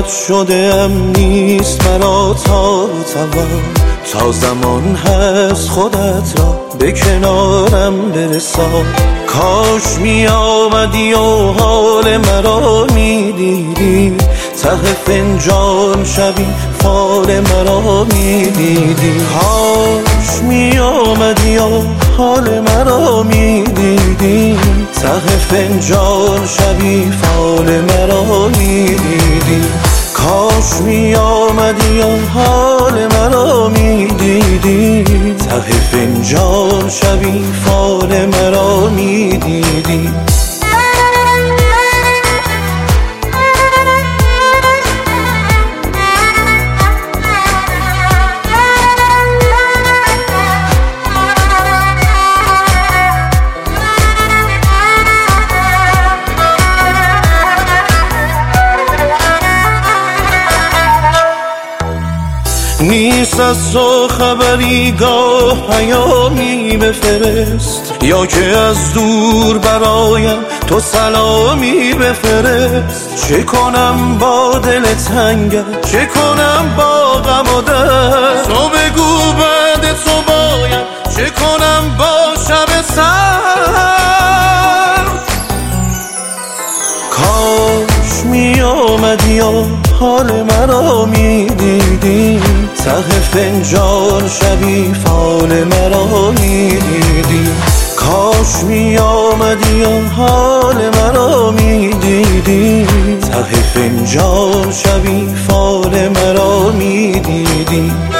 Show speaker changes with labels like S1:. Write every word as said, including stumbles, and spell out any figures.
S1: برات شده ام نیست مرا تا توان، تا زمان هست خودت را به کنارم برسان. کاش می آمدی و حال مرا می دیدی، ته فنجان شبی فال مرا می دیدی. کاش می آمدی و حال مرا می دیدی، ته فنجان شبی فال مرا می دیدی. کاش می آمدی و حال مرا می دیدی، ته فنجان شبی فال مرا می دیدی. نیست از تو خبری گاه پیامی بفرست، یا که از دور برایم تو سلامی بفرست. چه کنم با دل تنگم، چه کنم با غم و درد، تو بگو بعد تو باید چه کنم با شب سرد. کاش می آمدی و حال مرا می دیدی، ته فنجان شبی فال مرا می دیدی. کاش می آمدی و حال مرا می دیدی، ته فنجان شبی فال مرا می دیدی.